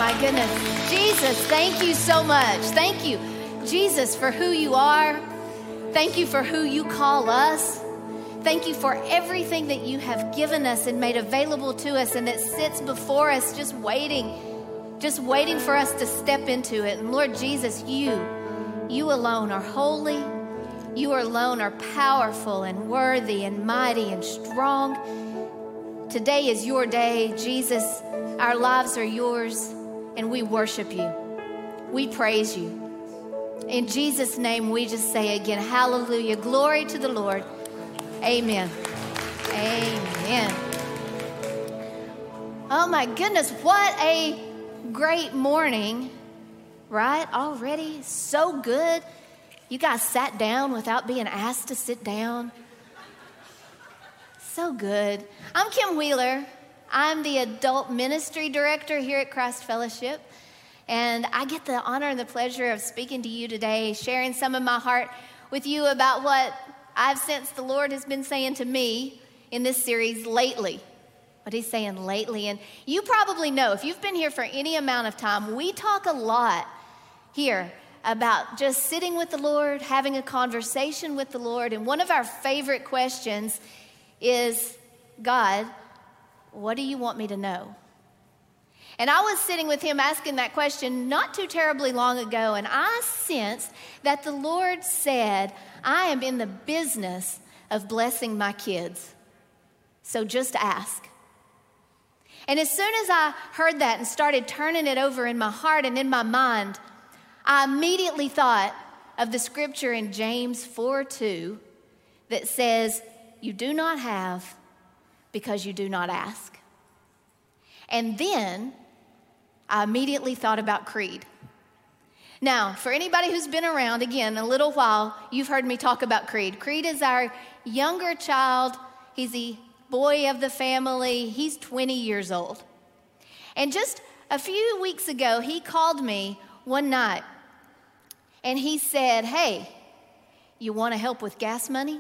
my goodness. Jesus, thank you so much. Thank you, Jesus, for who you are. Thank you for who you call us. Thank you for everything that you have given us and made available to us and that sits before us just waiting for us to step into it. And Lord Jesus, you alone are holy. You alone are powerful and worthy and mighty and strong. Today is your day, Jesus. Our lives are yours, and we worship you. We praise you. In Jesus' name, we just say again, hallelujah, glory to the Lord. Amen. Amen. Oh my goodness, what a great morning, right? Already so good. You guys sat down without being asked to sit down. So good. I'm Kim Wheeler. I'm the adult ministry director here at Christ Fellowship. And I get the honor and the pleasure of speaking to you today, sharing some of my heart with you about what I've sensed the Lord has been saying to me in this series lately. What he's saying lately. And you probably know, if you've been here for any amount of time, we talk a lot here about just sitting with the Lord, having a conversation with the Lord. And one of our favorite questions is, God, what do you want me to know? And I was sitting with him asking that question not too terribly long ago, and I sensed that the Lord said, I am in the business of blessing my kids. So just ask. And as soon as I heard that and started turning it over in my heart and in my mind, I immediately thought of the scripture in James 4:2 that says, you do not have because you do not ask. And then I immediately thought about Creed. Now, for anybody who's been around, again, a little while, you've heard me talk about Creed. Creed is our younger child. He's the boy of the family. He's 20 years old. And just a few weeks ago, he called me one night, and he said, hey, you want to help with gas money?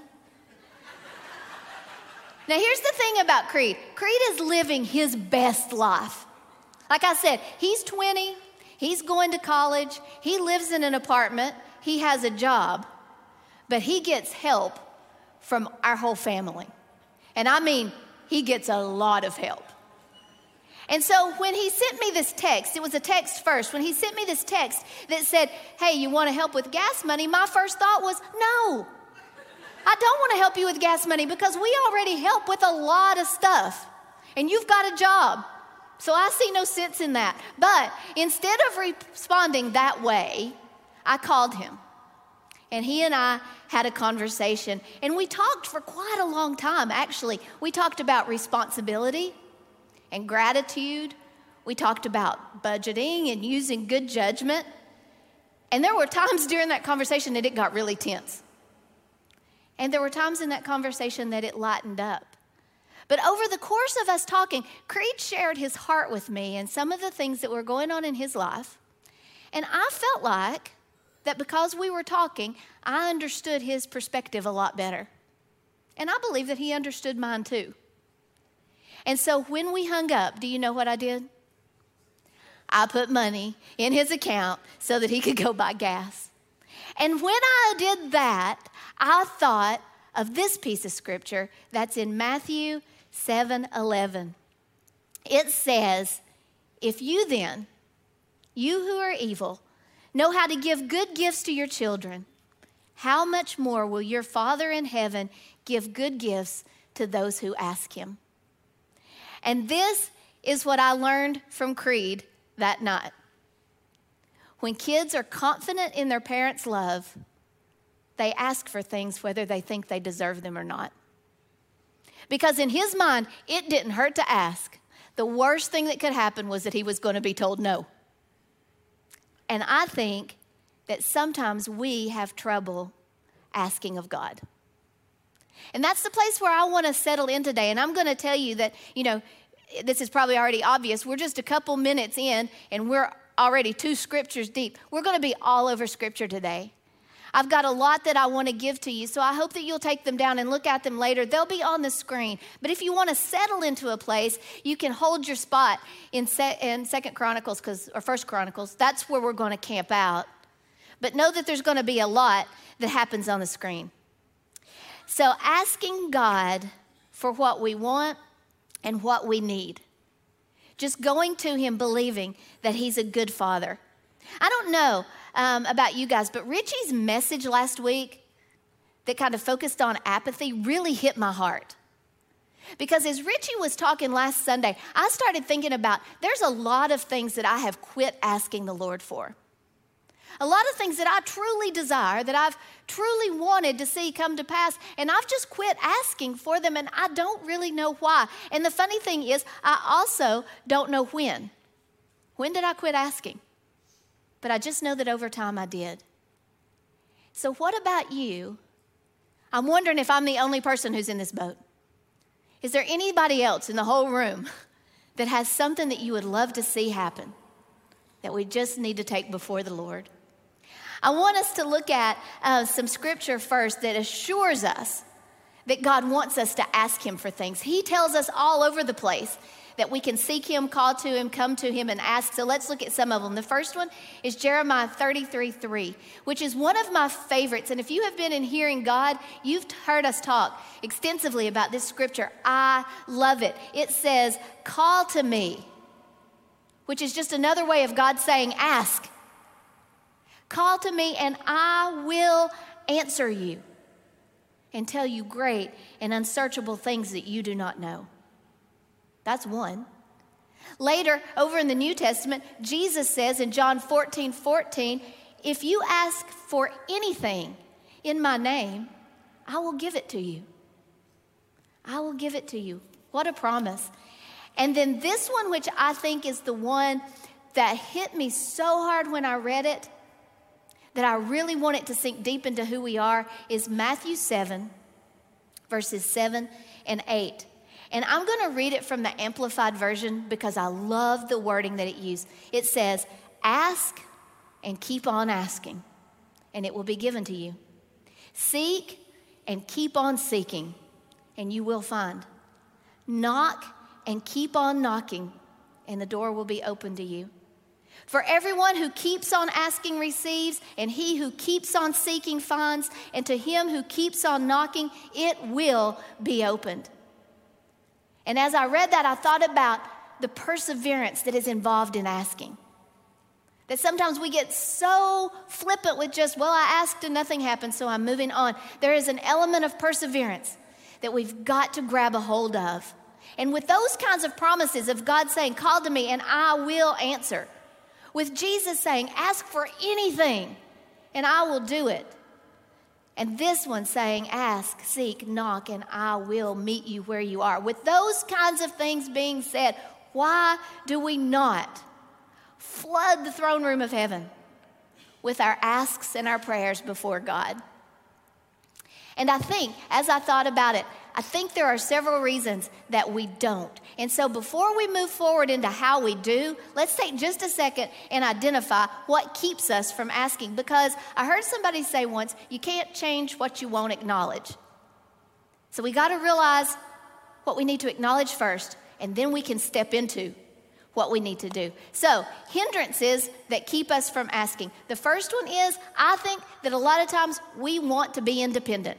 Now, here's the thing about Creed. Creed is living his best life. Like I said, he's 20. He's going to college. He lives in an apartment. He has a job. But he gets help from our whole family. And I mean, he gets a lot of help. And so when he sent me this text, it was a text first. When he sent me this text that said, hey, you want to help with gas money? My first thought was, no. I don't want to help you with gas money because we already help with a lot of stuff. And you've got a job. So I see no sense in that. But instead of responding that way, I called him. And he and I had a conversation. And we talked for quite a long time, actually. We talked about responsibility and gratitude. We talked about budgeting and using good judgment. And there were times during that conversation that it got really tense. And there were times in that conversation that it lightened up. But over the course of us talking, Creed shared his heart with me and some of the things that were going on in his life. And I felt like that because we were talking, I understood his perspective a lot better. And I believe that he understood mine too. And so when we hung up, do you know what I did? I put money in his account so that he could go buy gas. And when I did that, I thought of this piece of scripture that's in Matthew 7:11. It says, if you then, you who are evil, know how to give good gifts to your children, how much more will your Father in heaven give good gifts to those who ask him? And this is what I learned from Creed that night. When kids are confident in their parents' love, they ask for things whether they think they deserve them or not. Because in his mind, it didn't hurt to ask. The worst thing that could happen was that he was going to be told no. And I think that sometimes we have trouble asking of God. And that's the place where I want to settle in today. And I'm going to tell you that, this is probably already obvious. We're just a couple minutes in, and we're already 2 scriptures deep. We're going to be all over scripture today. I've got a lot that I want to give to you, so I hope that you'll take them down and look at them later. They'll be on the screen. But if you want to settle into a place, you can hold your spot in 2 Chronicles or 1 Chronicles. That's where we're going to camp out. But know that there's going to be a lot that happens on the screen. So asking God for what we want and what we need. Just going to him believing that he's a good father. I don't know about you guys, but Richie's message last week that kind of focused on apathy really hit my heart. Because as Richie was talking last Sunday, I started thinking about there's a lot of things that I have quit asking the Lord for. A lot of things that I truly desire, that I've truly wanted to see come to pass, and I've just quit asking for them, and I don't really know why. And the funny thing is, I also don't know when. When did I quit asking? But I just know that over time I did. So what about you? I'm wondering if I'm the only person who's in this boat. Is there anybody else in the whole room that has something that you would love to see happen that we just need to take before the Lord? I want us to look at some scripture first that assures us that God wants us to ask him for things. He tells us all over the place that we can seek him, call to him, come to him, and ask. So let's look at some of them. The first one is Jeremiah 33:3, which is one of my favorites. And if you have been in Hearing God, you've heard us talk extensively about this scripture. I love it. It says, call to me, which is just another way of God saying, ask. Call to me and I will answer you and tell you great and unsearchable things that you do not know. That's one. Later, over in the New Testament, Jesus says in John 14:14, if you ask for anything in my name, I will give it to you. I will give it to you. What a promise. And then this one, which I think is the one that hit me so hard when I read it, that I really want it to sink deep into who we are, is Matthew 7, verses 7 and 8. And I'm going to read it from the Amplified Version because I love the wording that it used. It says, ask and keep on asking, and it will be given to you. Seek and keep on seeking, and you will find. Knock and keep on knocking, and the door will be open to you. For everyone who keeps on asking receives, and he who keeps on seeking finds, and to him who keeps on knocking, it will be opened. And as I read that, I thought about the perseverance that is involved in asking. That sometimes we get so flippant with just, well, I asked and nothing happened, so I'm moving on. There is an element of perseverance that we've got to grab a hold of. And with those kinds of promises of God saying, call to me and I will answer. With Jesus saying, ask for anything and I will do it. And this one saying, ask, seek, knock, and I will meet you where you are. With those kinds of things being said, why do we not flood the throne room of heaven with our asks and our prayers before God? And I think, as I thought about it, I think there are several reasons that we don't. And so before we move forward into how we do, let's take just a second and identify what keeps us from asking. Because I heard somebody say once, you can't change what you won't acknowledge. So we got to realize what we need to acknowledge first, and then we can step into what we need to do. So, hindrances that keep us from asking. The first one is, I think that a lot of times we want to be independent.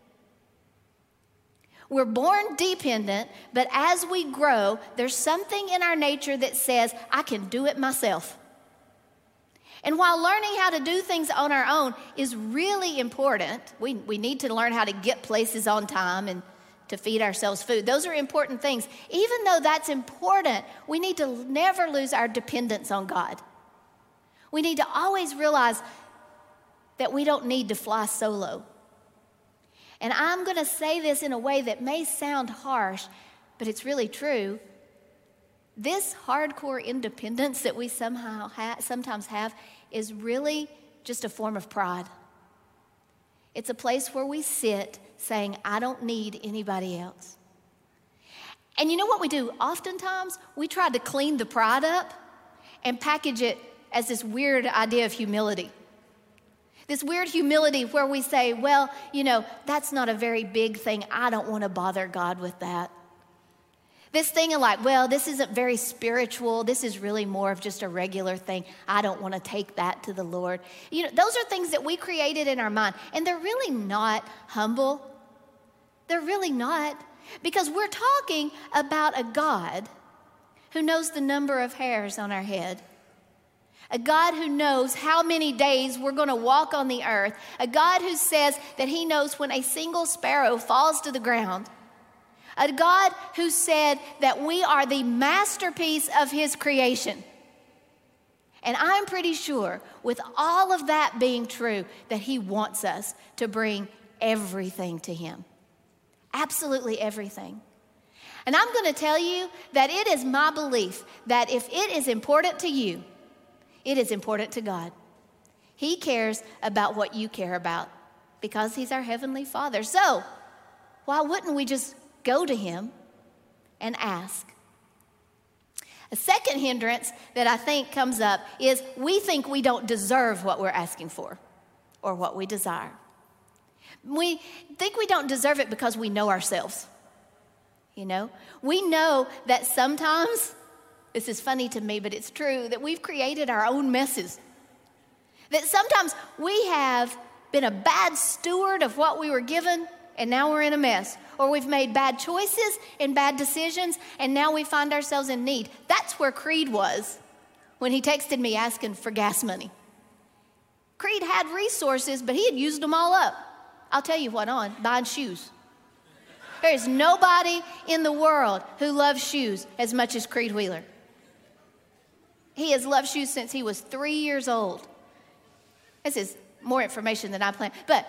We're born dependent, but as we grow, there's something in our nature that says, I can do it myself. And while learning how to do things on our own is really important, we need to learn how to get places on time and to feed ourselves food. Those are important things. Even though that's important, we need to never lose our dependence on God. We need to always realize that we don't need to fly solo. And I'm going to say this in a way that may sound harsh, but it's really true. This hardcore independence that we sometimes have is really just a form of pride. It's a place where we sit saying, I don't need anybody else. And you know what we do? Oftentimes, we try to clean the pride up and package it as this weird idea of humility. This weird humility where we say, well, that's not a very big thing. I don't want to bother God with that. This thing of like, well, this isn't very spiritual. This is really more of just a regular thing. I don't want to take that to the Lord. Those are things that we created in our mind, and they're really not humble. They're really not, because we're talking about a God who knows the number of hairs on our head. A God who knows how many days we're going to walk on the earth. A God who says that he knows when a single sparrow falls to the ground. A God who said that we are the masterpiece of his creation. And I'm pretty sure, with all of that being true, that he wants us to bring everything to him. Absolutely everything. And I'm going to tell you that it is my belief that if it is important to you, it is important to God. He cares about what you care about because he's our heavenly Father. So, why wouldn't we just go to him and ask? A second hindrance that I think comes up is we think we don't deserve what we're asking for or what we desire. We think we don't deserve it because we know ourselves. We know that sometimes, this is funny to me, but it's true, that we've created our own messes. That sometimes we have been a bad steward of what we were given, and now we're in a mess. Or we've made bad choices and bad decisions, and now we find ourselves in need. That's where Creed was when he texted me asking for gas money. Creed had resources, but he had used them all up. I'll tell you what on, buying shoes. There is nobody in the world who loves shoes as much as Creed Wheeler. He has loved shoes since he was 3 years old. This is more information than I planned. But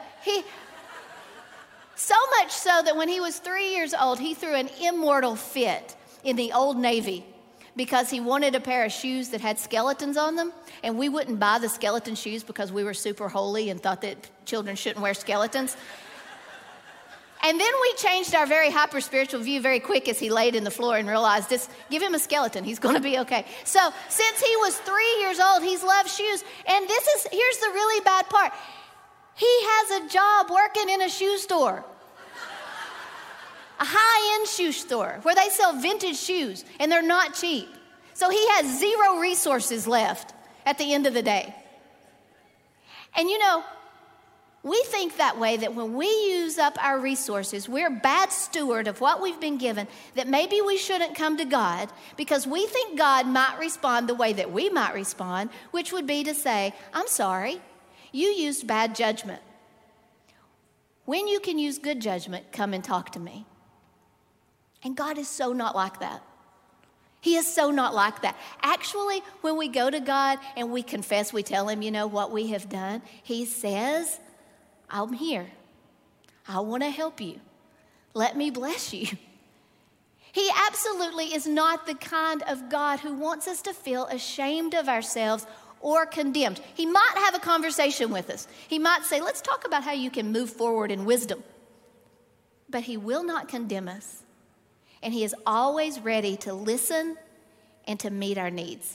so much so that when he was 3 years old, he threw an immortal fit in the Old Navy because he wanted a pair of shoes that had skeletons on them. And we wouldn't buy the skeleton shoes because we were super holy and thought that children shouldn't wear skeletons. And then we changed our very hyper-spiritual view very quick as he laid in the floor and realized this, give him a skeleton, he's going to be okay. So since he was 3 years old, he's loved shoes. And here's the really bad part. He has a job working in a shoe store. A high-end shoe store where they sell vintage shoes and they're not cheap. So he has zero resources left at the end of the day. And we think that way, that when we use up our resources, we're a bad steward of what we've been given, that maybe we shouldn't come to God because we think God might respond the way that we might respond, which would be to say, I'm sorry, you used bad judgment. When you can use good judgment, come and talk to me. And God is so not like that. He is so not like that. Actually, when we go to God and we confess, we tell him, what we have done, he says, I'm here. I want to help you. Let me bless you. He absolutely is not the kind of God who wants us to feel ashamed of ourselves or condemned. He might have a conversation with us. He might say, let's talk about how you can move forward in wisdom. But he will not condemn us. And he is always ready to listen and to meet our needs.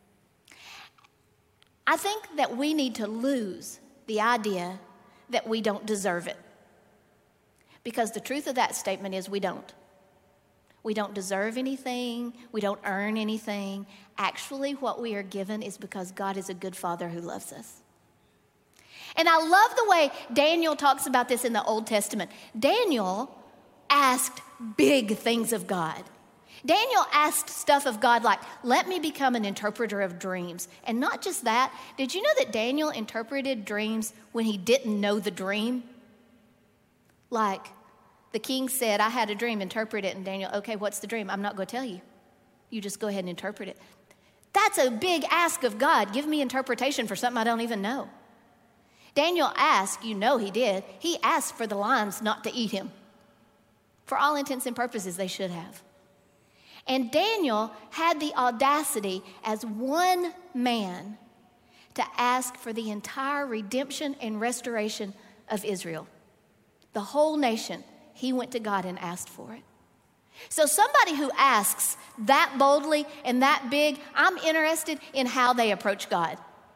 I think that we need to lose the idea that we don't deserve it. Because the truth of that statement is we don't. We don't deserve anything. We don't earn anything. Actually, what we are given is because God is a good Father who loves us. And I love the way Daniel talks about this in the Old Testament. Daniel asked big things of God. Daniel asked stuff of God like, let me become an interpreter of dreams. And not just that, did you know that Daniel interpreted dreams when he didn't know the dream? Like, the king said, I had a dream, interpret it. And Daniel, okay, what's the dream? I'm not going to tell you. You just go ahead and interpret it. That's a big ask of God. Give me interpretation for something I don't even know. Daniel asked, he did. He asked for the lions not to eat him. For all intents and purposes, they should have. And Daniel had the audacity as one man to ask for the entire redemption and restoration of Israel. The whole nation, he went to God and asked for it. So somebody who asks that boldly and that big, I'm interested in how they approach God.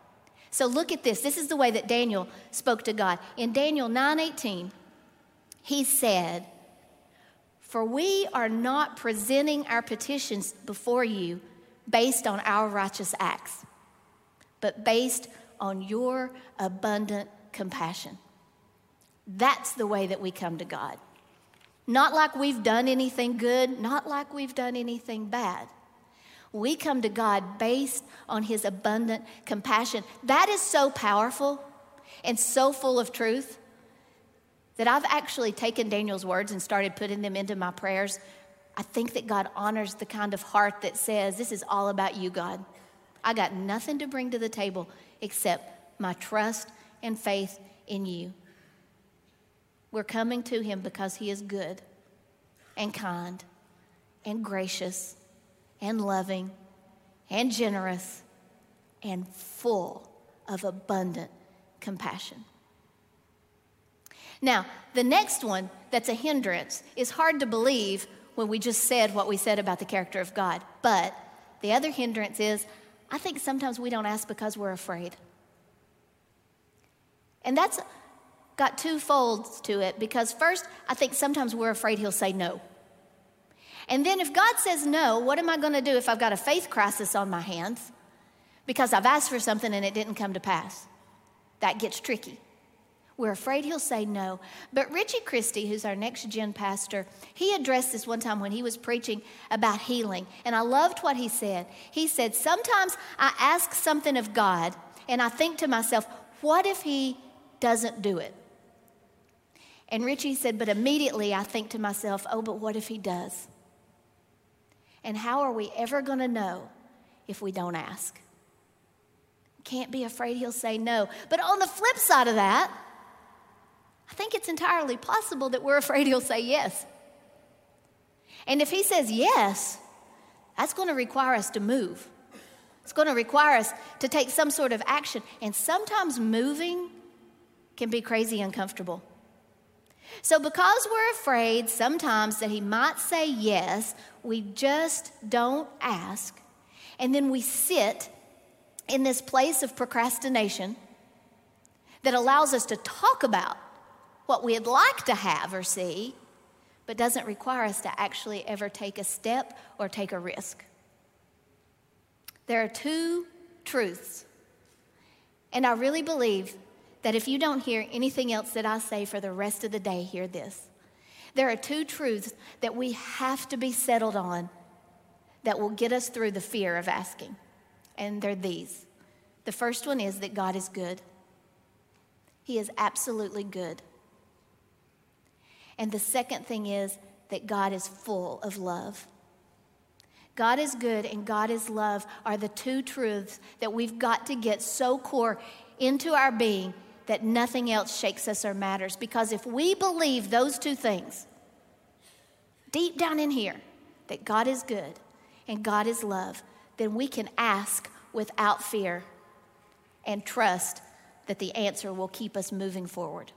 So look at this. This is the way that Daniel spoke to God. In Daniel 9:18, he said, "For we are not presenting our petitions before you based on our righteous acts, but based on your abundant compassion." That's the way that we come to God. Not like we've done anything good, not like we've done anything bad. We come to God based on his abundant compassion. That is so powerful and so full of truth that I've actually taken Daniel's words and started putting them into my prayers. I think that God honors the kind of heart that says, this is all about you, God. I got nothing to bring to the table except my trust and faith in you. We're coming to him because he is good and kind and gracious and loving and generous and full of abundant compassion. Now, the next one that's a hindrance is hard to believe when we just said what we said about the character of God. But the other hindrance is, I think sometimes we don't ask because we're afraid. And that's got two folds to it, because first, I think sometimes we're afraid he'll say no. And then if God says no, what am I going to do if I've got a faith crisis on my hands because I've asked for something and it didn't come to pass? That gets tricky. We're afraid he'll say no. But Richie Christie, who's our next gen pastor, he addressed this one time when he was preaching about healing. And I loved what he said. He said, sometimes I ask something of God and I think to myself, what if he doesn't do it? And Richie said, but immediately I think to myself, oh, but what if he does? And how are we ever going to know if we don't ask? Can't be afraid he'll say no. But on the flip side of that, I think it's entirely possible that we're afraid he'll say yes. And if he says yes, that's going to require us to move. It's going to require us to take some sort of action. And sometimes moving can be crazy uncomfortable. So because we're afraid sometimes that he might say yes, we just don't ask. And then we sit in this place of procrastination that allows us to talk about what we'd like to have or see, but doesn't require us to actually ever take a step or take a risk. There are two truths, and I really believe that if you don't hear anything else that I say for the rest of the day, hear this. There are two truths that we have to be settled on that will get us through the fear of asking, and they're these. The first one is that God is good. He is absolutely good. And the second thing is that God is full of love. God is good and God is love are the two truths that we've got to get so core into our being that nothing else shakes us or matters. Because if we believe those two things, deep down in here, that God is good and God is love, then we can ask without fear and trust that the answer will keep us moving forward.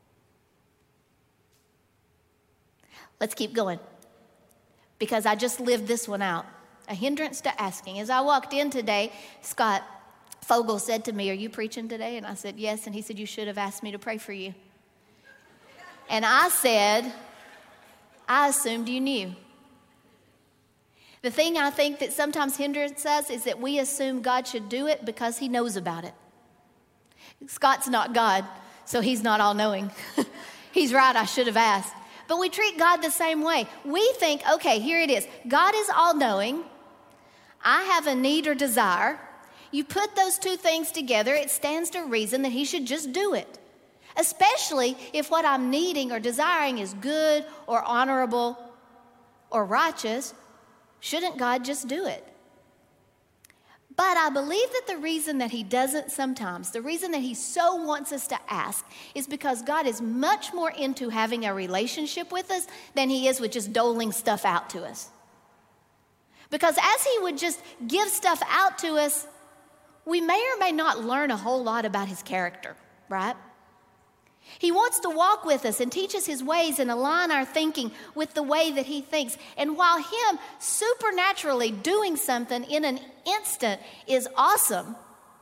Let's keep going, because I just lived this one out. A hindrance to asking. As I walked in today, Scott Fogel said to me, "Are you preaching today?" And I said, "Yes." And he said, "You should have asked me to pray for you." And I said, "I assumed you knew." The thing I think that sometimes hinders us is that we assume God should do it because he knows about it. Scott's not God, so he's not all-knowing. He's right, I should have asked. But we treat God the same way. We think, okay, here it is. God is all-knowing. I have a need or desire. You put those two things together, it stands to reason that he should just do it. Especially if what I'm needing or desiring is good or honorable or righteous. Shouldn't God just do it? But I believe that the reason that he doesn't sometimes, the reason that he so wants us to ask, is because God is much more into having a relationship with us than he is with just doling stuff out to us. Because as he would just give stuff out to us, we may or may not learn a whole lot about his character, right? He wants to walk with us and teach us his ways and align our thinking with the way that he thinks. And while him supernaturally doing something in an instant is awesome,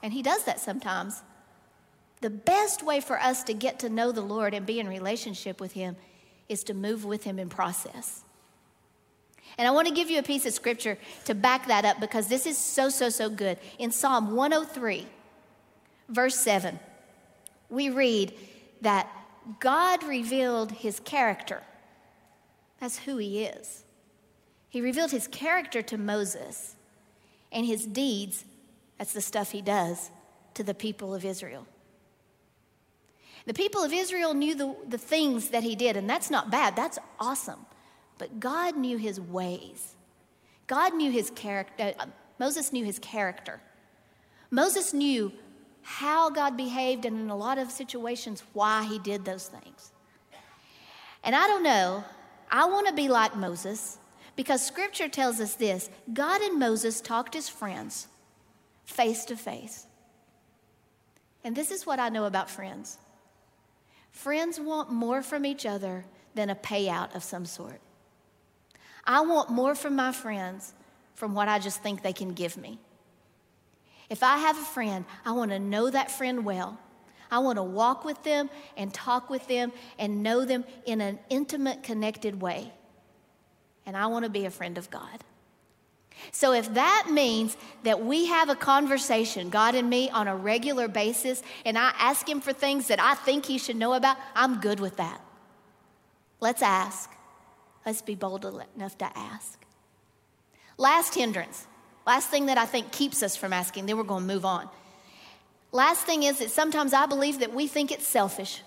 and he does that sometimes. The best way for us to get to know the Lord and be in relationship with him is to move with him in process. And I want to give you a piece of scripture to back that up because this is so good. In Psalm 103, verse 7, we read that God revealed his character. That's who he is. He revealed his character to Moses, and his deeds, that's the stuff he does, to the people of Israel. The people of Israel knew the things that he did, and that's not bad. That's awesome. But God knew his ways. God knew his character. Moses knew his character. Moses knew how God behaved, and in a lot of situations, why he did those things. And I don't know, I want to be like Moses because scripture tells us this. God and Moses talked as friends, face to face. And this is what I know about friends. Friends want more from each other than a payout of some sort. I want more from my friends from what I just think they can give me. If I have a friend, I want to know that friend well. I want to walk with them and talk with them and know them in an intimate, connected way. And I want to be a friend of God. So if that means that we have a conversation, God and me, on a regular basis, and I ask him for things that I think he should know about, I'm good with that. Let's ask. Let's be bold enough to ask. Last hindrance. Last thing that I think keeps us from asking, then we're going to move on. Last thing is that sometimes I believe that we think it's selfish.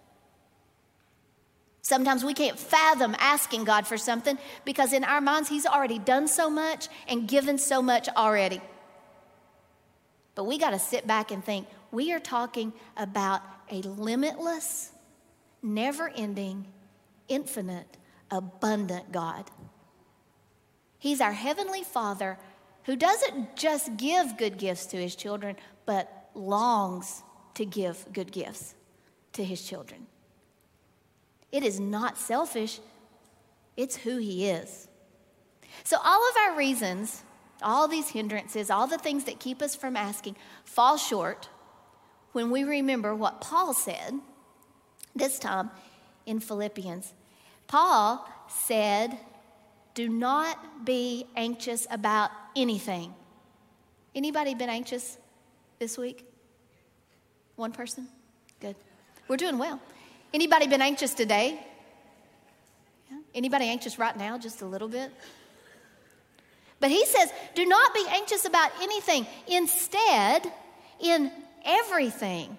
Sometimes we can't fathom asking God for something because in our minds, he's already done so much and given so much already. But we got to sit back and think, we are talking about a limitless, never-ending, infinite, abundant God. He's our heavenly Father who doesn't just give good gifts to his children, but longs to give good gifts to his children. It is not selfish. It's who he is. So all of our reasons, all these hindrances, all the things that keep us from asking fall short when we remember what Paul said this time in Philippians. Paul said, do not be anxious about anything. Anybody been anxious this week? One person? Good. We're doing well. Anybody been anxious today? Yeah. Anybody anxious right now? Just a little bit? But he says, do not be anxious about anything. Instead, in everything,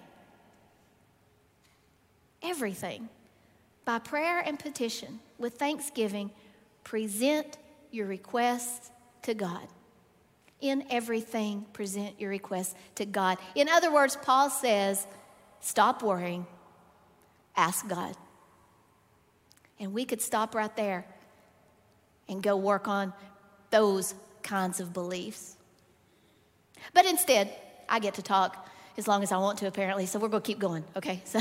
by prayer and petition, with thanksgiving, present your requests to God. In everything, present your requests to God. In other words, Paul says, stop worrying, ask God. And we could stop right there and go work on those kinds of beliefs. But instead, I get to talk as long as I want to, apparently, so we're going to keep going, okay? So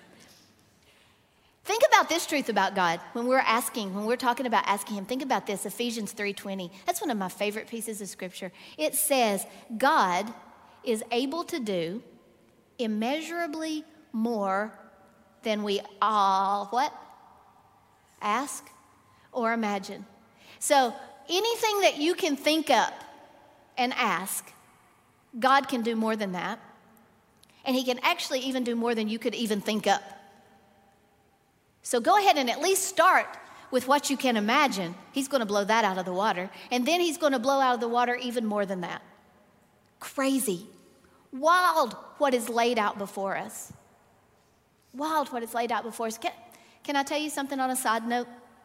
think about this truth about God. When we're talking about asking him, think about this, Ephesians 3:20. That's one of my favorite pieces of scripture. It says, God is able to do immeasurably more than we all, what? Ask or imagine. So anything that you can think up and ask, God can do more than that. And he can actually even do more than you could even think up. So go ahead and at least start with what you can imagine. He's going to blow that out of the water. And then he's going to blow out of the water even more than that. Crazy. Wild what is laid out before us. Wild what is laid out before us. Can I tell you something on a side note?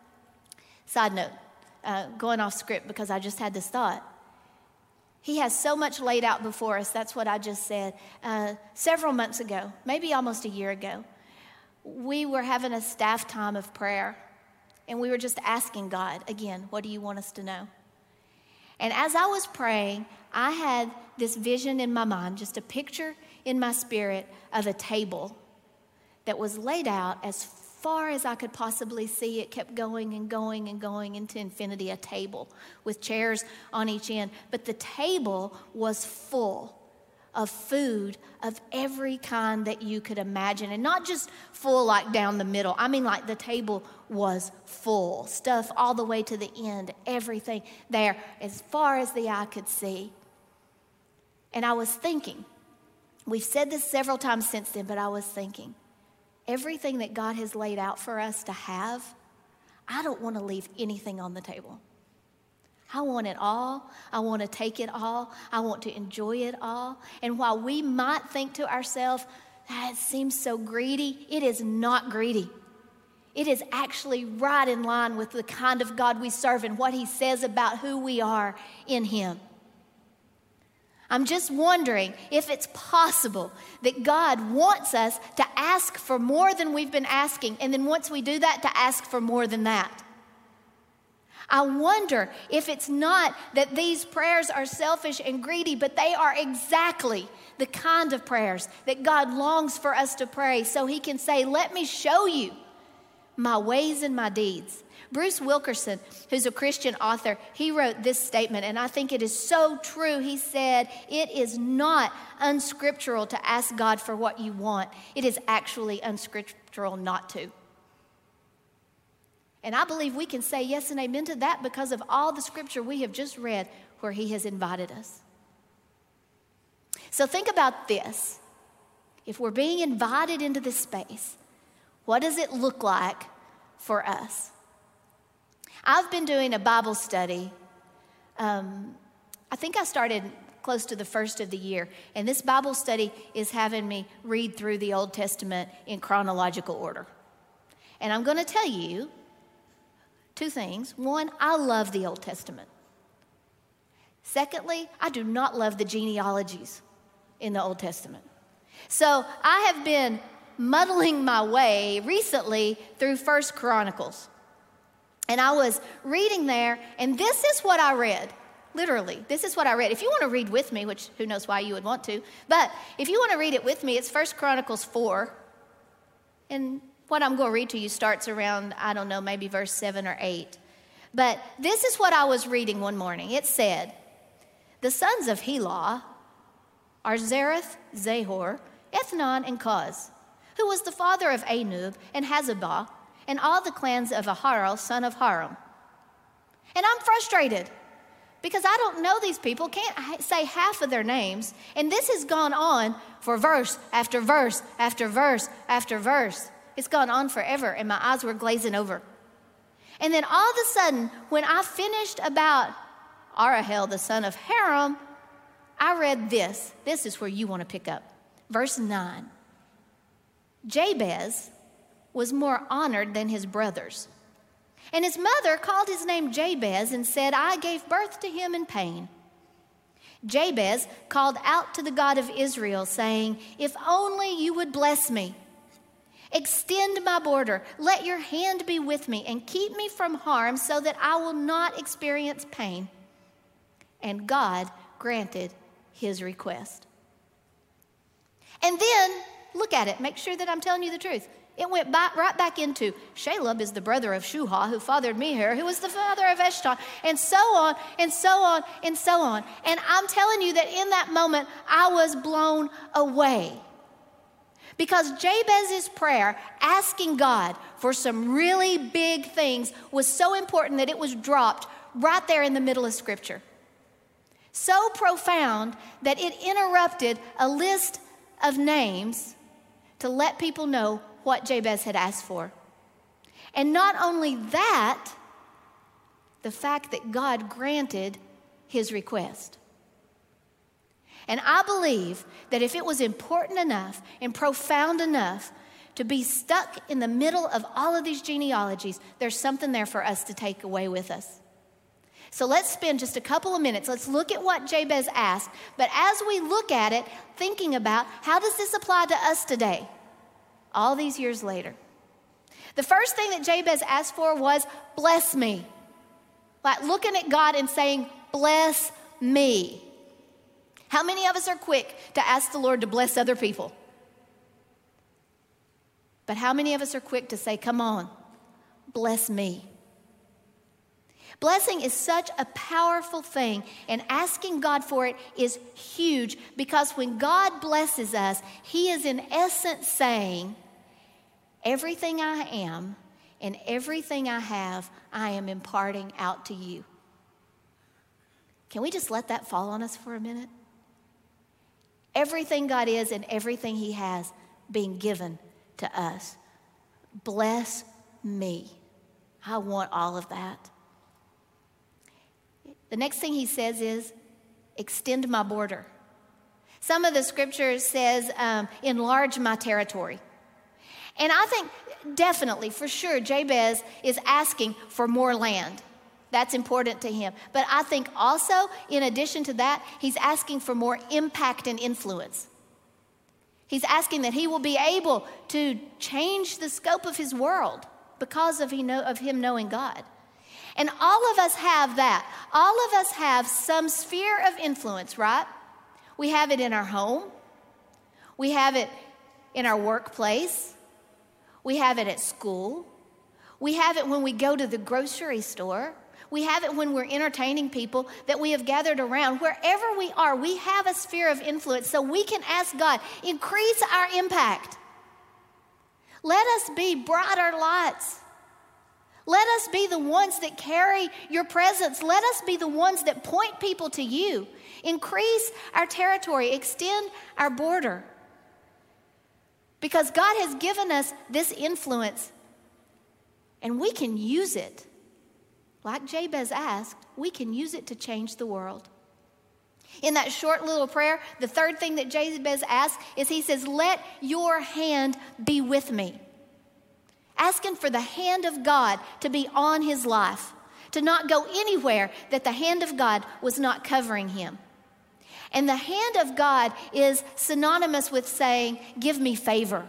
Going off script because I just had this thought. He has so much laid out before us. That's what I just said. Several months ago, maybe almost a year ago, we were having a staff time of prayer. And we were just asking God, again, what do you want us to know? And as I was praying, I had this vision in my mind, just a picture in my spirit of a table that was laid out as far as I could possibly see. It kept going and going and going into infinity, a table with chairs on each end. But the table was full of food of every kind that you could imagine. And not just full like down the middle. I mean like the table was full. Stuff all the way to the end. Everything there as far as the eye could see. And I was thinking, we've said this several times since then, but I was thinking, everything that God has laid out for us to have, I don't want to leave anything on the table. I want it all. I want to take it all. I want to enjoy it all. And while we might think to ourselves, that seems so greedy, it is not greedy. It is actually right in line with the kind of God we serve and what He says about who we are in Him. I'm just wondering if it's possible that God wants us to ask for more than we've been asking, and then once we do that, to ask for more than that. I wonder if it's not that these prayers are selfish and greedy, but they are exactly the kind of prayers that God longs for us to pray so He can say, let me show you my ways and my deeds. Bruce Wilkerson, who's a Christian author, he wrote this statement, and I think it is so true. He said, it is not unscriptural to ask God for what you want. It is actually unscriptural not to. And I believe we can say yes and amen to that because of all the scripture we have just read where He has invited us. So think about this. If we're being invited into this space, what does it look like for us? I've been doing a Bible study. I think I started close to the first of the year. And this Bible study is having me read through the Old Testament in chronological order. And I'm going to tell you two things. One, I love the Old Testament. Secondly, I do not love the genealogies in the Old Testament. So I have been muddling my way recently through 1 Chronicles. And I was reading there, and this is what I read. Literally, this is what I read. If you want to read with me, which who knows why you would want to, but if you want to read it with me, it's 1 Chronicles 4. And what I'm going to read to you starts around, I don't know, maybe verse 7 or 8. But this is what I was reading one morning. It said, the sons of Helah are Zereth, Zahor, Ethnon, and Koz, who was the father of Anub and Hazabah, and all the clans of Aharal, son of Haram. And I'm frustrated because I don't know these people, can't say half of their names. And this has gone on for verse after verse after verse after verse. It's gone on forever, and my eyes were glazing over. And then all of a sudden, when I finished about Arahel, the son of Haram, I read this. This is where you want to pick up. Verse 9. Jabez was more honored than his brothers. And his mother called his name Jabez and said, I gave birth to him in pain. Jabez called out to the God of Israel, saying, if only you would bless me. Extend my border. Let your hand be with me and keep me from harm so that I will not experience pain. And God granted his request. And then, look at it. Make sure that I'm telling you the truth. It went right back into Shalab is the brother of Shuha, who fathered Meher, who was the father of Eshton, and so on, and so on, and so on. And I'm telling you that in that moment, I was blown away. Because Jabez's prayer, asking God for some really big things, was so important that it was dropped right there in the middle of Scripture. So profound that it interrupted a list of names to let people know what Jabez had asked for. And not only that, the fact that God granted his request. And I believe that if it was important enough and profound enough to be stuck in the middle of all of these genealogies, there's something there for us to take away with us. So let's spend just a couple of minutes. Let's look at what Jabez asked. But as we look at it, thinking about how does this apply to us today, all these years later? The first thing that Jabez asked for was, bless me. Like looking at God and saying, bless me. How many of us are quick to ask the Lord to bless other people? But how many of us are quick to say, come on, bless me? Blessing is such a powerful thing, and asking God for it is huge, because when God blesses us, He is in essence saying, everything I am and everything I have, I am imparting out to you. Can we just let that fall on us for a minute? Everything God is and everything He has being given to us. Bless me. I want all of that. The next thing He says is, extend my border. Some of the scriptures says, enlarge my territory. And I think definitely, for sure, Jabez is asking for more land. That's important to him. But I think also, in addition to that, he's asking for more impact and influence. He's asking that he will be able to change the scope of his world because of him knowing God. And all of us have that. All of us have some sphere of influence, right? We have it in our home. We have it in our workplace. We have it at school. We have it when we go to the grocery store. We have it when we're entertaining people that we have gathered around. Wherever we are, we have a sphere of influence, so we can ask God, increase our impact. Let us be brighter lights. Let us be the ones that carry your presence. Let us be the ones that point people to you. Increase our territory. Extend our border. Because God has given us this influence, and we can use it. Like Jabez asked, we can use it to change the world. In that short little prayer, the third thing that Jabez asks is he says, let your hand be with me. Asking for the hand of God to be on his life, to not go anywhere that the hand of God was not covering him. And the hand of God is synonymous with saying, give me favor.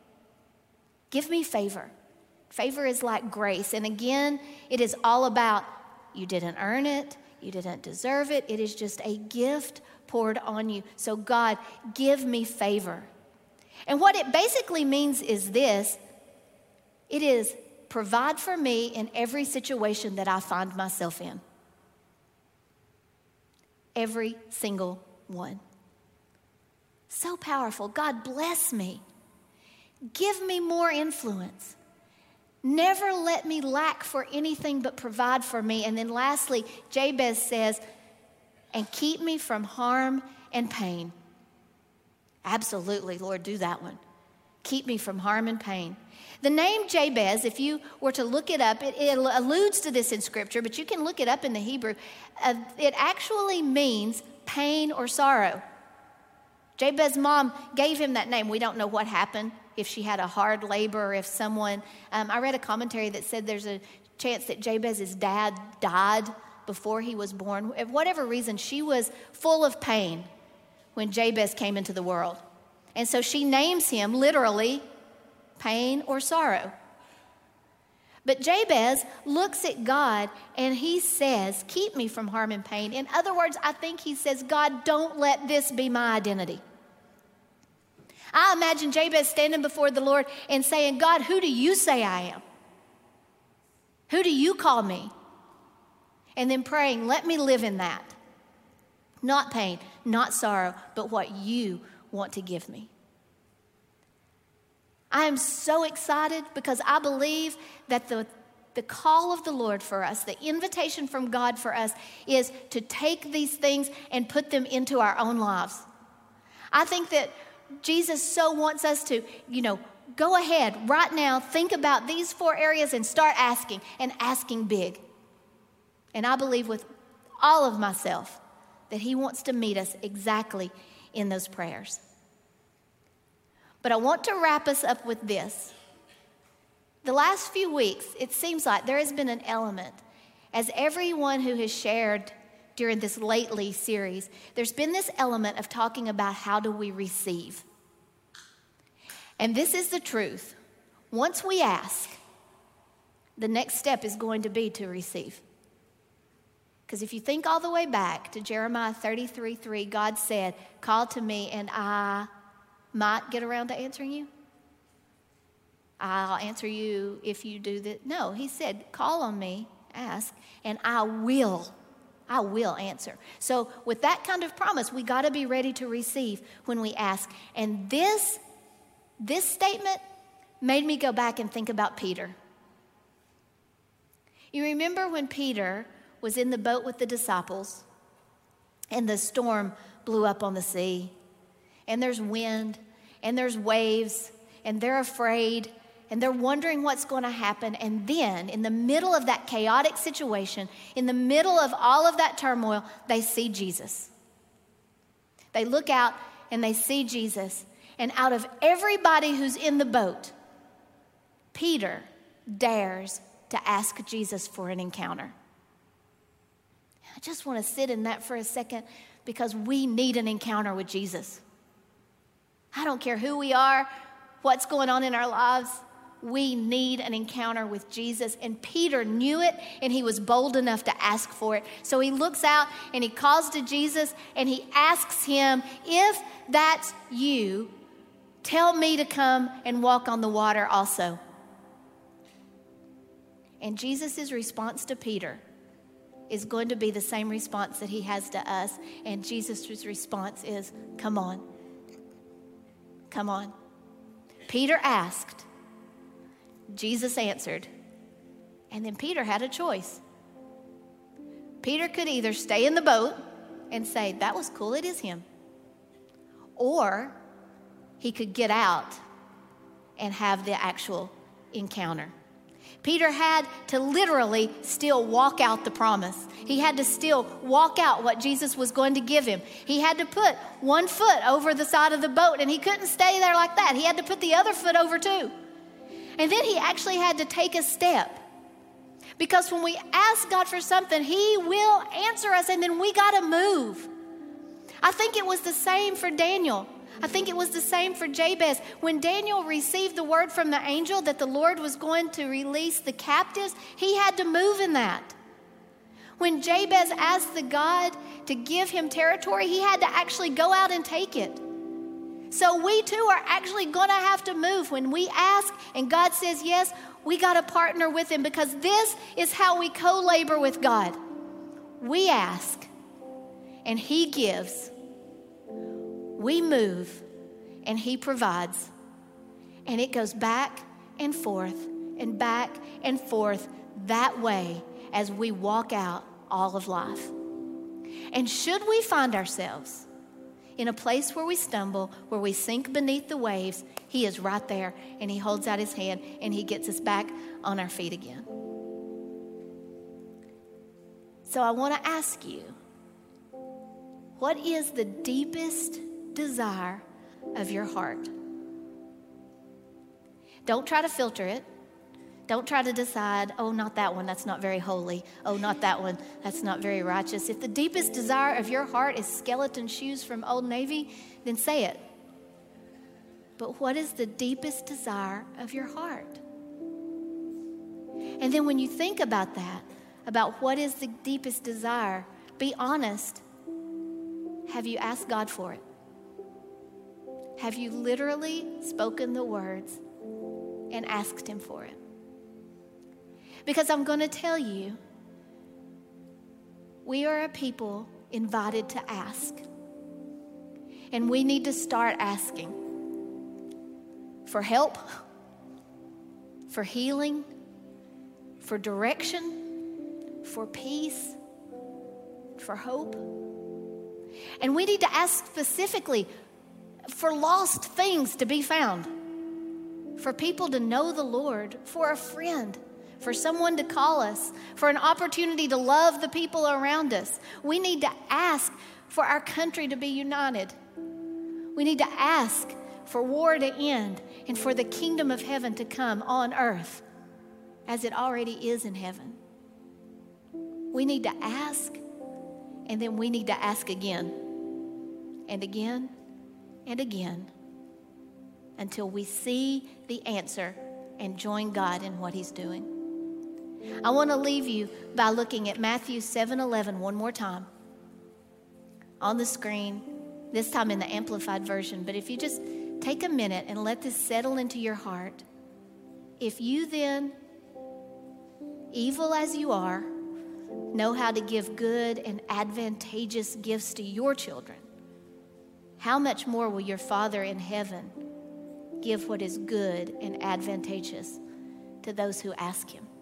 Give me favor. Favor is like grace. And again, it is all about you didn't earn it, you didn't deserve it. It is just a gift poured on you. So God, give me favor. And what it basically means is this. It is provide for me in every situation that I find myself in. Every single one. So powerful. God, bless me. Give me more influence. Never let me lack for anything but provide for me. And then lastly, Jabez says, and keep me from harm and pain. Absolutely, Lord, do that one. Keep me from harm and pain. The name Jabez, if you were to look it up, it alludes to this in Scripture, but you can look it up in the Hebrew. It actually means pain or sorrow. Jabez's mom gave him that name. We don't know what happened, if she had a hard labor, or if someone... I read a commentary that said there's a chance that Jabez's dad died before he was born. For whatever reason, she was full of pain when Jabez came into the world. And so she names him literally pain or sorrow. But Jabez looks at God and he says, keep me from harm and pain. In other words, I think he says, God, don't let this be my identity. I imagine Jabez standing before the Lord and saying, God, who do you say I am? Who do you call me? And then praying, let me live in that. Not pain, not sorrow, but what you want to give me. I am so excited because I believe that the call of the Lord for us, the invitation from God for us, is to take these things and put them into our own lives. I think that Jesus so wants us to, go ahead right now, think about these 4 areas and start asking, and asking big. And I believe with all of myself that he wants to meet us exactly in those prayers. But I want to wrap us up with this. The last few weeks, it seems like there has been an element, as everyone who has shared during this Lately series, there's been this element of talking about how do we receive. And this is the truth. Once we ask, the next step is going to be to receive. Because if you think all the way back to Jeremiah 33:3, God said, call to me and I might get around to answering you. I'll answer you if you do that. No, he said, call on me ask, and I will answer. So with that kind of promise, we got to be ready to receive when we ask. And this statement made me go back and think about Peter. You remember when Peter was in the boat with the disciples and the storm blew up on the sea, and there's wind and there's waves and they're afraid and they're wondering what's going to happen. And then in the middle of that chaotic situation, in the middle of all of that turmoil, they see Jesus. They look out and they see Jesus. And out of everybody who's in the boat, Peter dares to ask Jesus for an encounter. I just want to sit in that for a second because we need an encounter with Jesus. I don't care who we are, what's going on in our lives. We need an encounter with Jesus. And Peter knew it, and he was bold enough to ask for it. So he looks out and he calls to Jesus and he asks him, if that's you, tell me to come and walk on the water also. And Jesus' response to Peter is going to be the same response that he has to us. And Jesus' response is, come on. Come on. Peter asked. Jesus answered. And then Peter had a choice. Peter could either stay in the boat and say, that was cool, it is him. Or he could get out and have the actual encounter. Peter had to literally still walk out the promise. He had to still walk out what Jesus was going to give him. He had to put one foot over the side of the boat, and he couldn't stay there like that. He had to put the other foot over too. And then he actually had to take a step. Because when we ask God for something, he will answer us, and then we got to move. I think it was the same for Daniel. I think it was the same for Jabez. When Daniel received the word from the angel that the Lord was going to release the captives, he had to move in that. When Jabez asked the God to give him territory, he had to actually go out and take it. So we too are actually going to have to move. When we ask and God says yes, we got to partner with him, because this is how we co-labor with God. We ask and he gives. We move and he provides. And it goes back and forth that way as we walk out all of life. And should we find ourselves in a place where we stumble, where we sink beneath the waves, he is right there and he holds out his hand and he gets us back on our feet again. So I want to ask you, what is the deepest desire of your heart? Don't try to filter it. Don't try to decide, oh, not that one, that's not very holy. Oh, not that one, that's not very righteous. If the deepest desire of your heart is skeleton shoes from Old Navy, then say it. But what is the deepest desire of your heart? And then when you think about that, about what is the deepest desire, be honest. Have you asked God for it? Have you literally spoken the words and asked him for it? Because I'm going to tell you, we are a people invited to ask. And we need to start asking for help, for healing, for direction, for peace, for hope. And we need to ask specifically for lost things to be found, for people to know the Lord, for a friend, for someone to call us, for an opportunity to love the people around us. We need to ask for our country to be united. We need to ask for war to end and for the kingdom of heaven to come on earth as it already is in heaven. We need to ask, and then we need to ask again and again and again until we see the answer and join God in what he's doing. I want to leave you by looking at Matthew 7:11 one more time on the screen, this time in the Amplified Version. But if you just take a minute and let this settle into your heart, if you then evil as you are, know how to give good and advantageous gifts to your children, how much more will your Father in heaven give what is good and advantageous to those who ask him?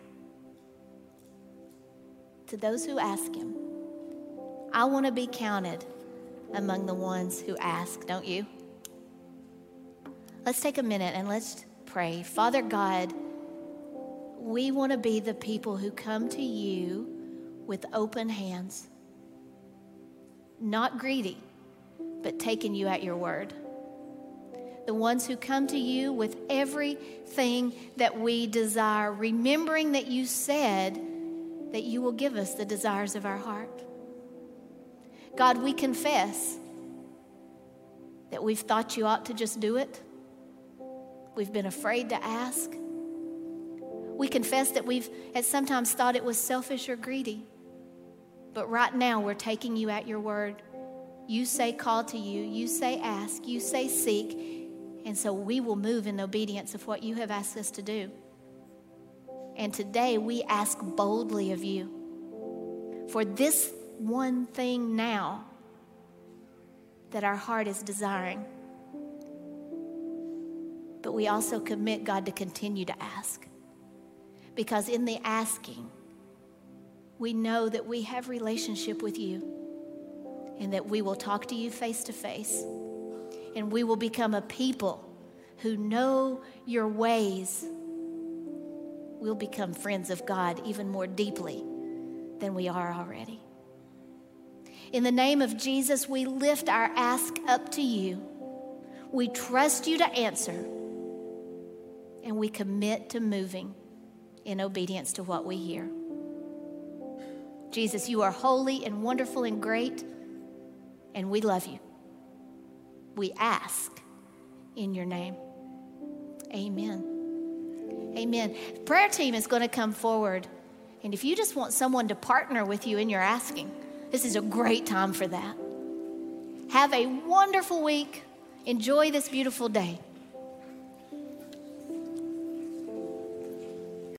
To those who ask him. I want to be counted among the ones who ask, don't you? Let's take a minute and let's pray. Father God, we want to be the people who come to you with open hands, not greedy, but taking you at your word. The ones who come to you with everything that we desire, remembering that you said that you will give us the desires of our heart. God, we confess that we've thought you ought to just do it. We've been afraid to ask. We confess that we've at sometimes thought it was selfish or greedy. But right now we're taking you at your word. You say call to you. You say ask. You say seek. And so we will move in obedience of what you have asked us to do. And today we ask boldly of you for this one thing now that our heart is desiring. But we also commit, God, to continue to ask. Because in the asking, we know that we have relationship with you and that we will talk to you face to face. And we will become a people who know your ways. We'll become friends of God even more deeply than we are already. In the name of Jesus, we lift our ask up to you. We trust you to answer. And we commit to moving in obedience to what we hear. Jesus, you are holy and wonderful and great, and we love you. We ask in your name. Amen. Amen. The prayer team is going to come forward. And if you just want someone to partner with you in your asking, this is a great time for that. Have a wonderful week. Enjoy this beautiful day.